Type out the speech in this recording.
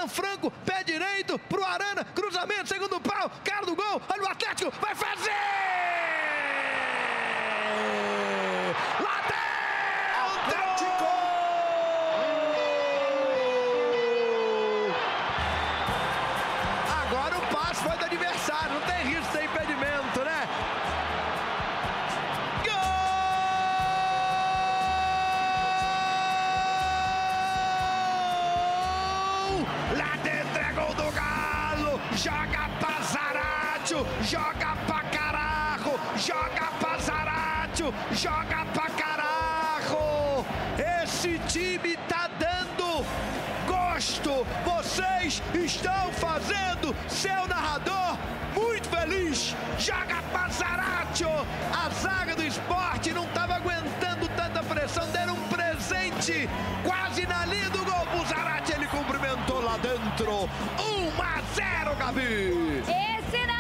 Alan Franco, pé direito pro Arana, cruzamento, segundo pau, cara do gol, olha o Atlético, vai fazer! Lá dentro! Agora o passe foi do adversário, não tem risco de impedimento, né? Lá dentro é gol do Galo, joga pra Zaratio, joga pra carajo, joga pra Zaratio, joga pra carajo. Esse time tá dando gosto, vocês estão fazendo seu narrador muito feliz. Joga pra Zaratio, a zaga do Sport não tava aguentando tanta pressão, deram um presente quase na linha do gol pro Zaratio, ele cumprimentou lá dentro. 1-0, Gabi! Esse